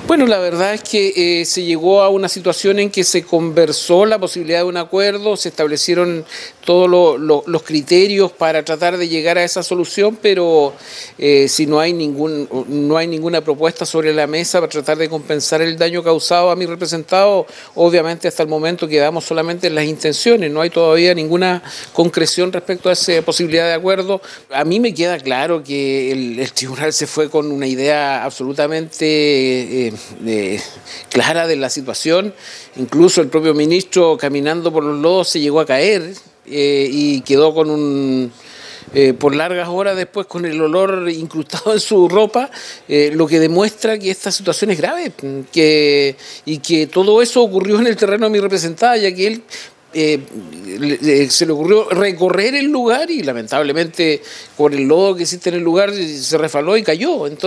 Bueno, la verdad es que se llegó a una situación en que se conversó la posibilidad de un acuerdo, se establecieron todos los criterios para tratar de llegar a esa solución, pero si no hay ninguna propuesta sobre la mesa para tratar de compensar el daño causado a mi representado, obviamente hasta el momento quedamos solamente en las intenciones, no hay todavía ninguna concreción respecto a esa posibilidad de acuerdo. A mí me queda claro que el tribunal se fue con una idea absolutamente clara de la situación. Incluso el propio ministro, caminando por los lodos, se llegó a caer y quedó con por largas horas después con el olor incrustado en su ropa, lo que demuestra que esta situación es grave y que todo eso ocurrió en el terreno de mi representada, ya que él se le ocurrió recorrer el lugar y lamentablemente con el lodo que existe en el lugar se resbaló y cayó. Entonces,